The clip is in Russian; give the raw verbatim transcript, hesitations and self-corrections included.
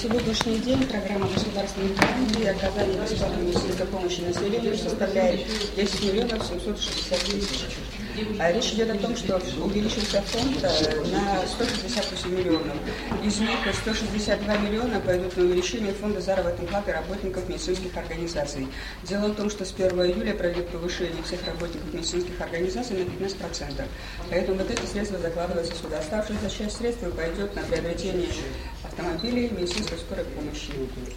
сегодняшний день программа государственной гарантии и оказания бесплатной медицинской помощи населению составляет десять миллионов семьсот шестьдесят тысяч. А речь идет о том, что увеличился фонд на сто шестьдесят восемь миллионов. Из них сто шестьдесят два миллиона пойдут на увеличение фонда заработной платы работников медицинских организаций. Дело в том, что с первого июля пройдет повышение всех работников медицинских организаций на пятнадцать процентов. Поэтому вот эти средства закладываются сюда. Оставшаяся часть средств пойдет на приобретение автомобилей медицинской скорой помощи.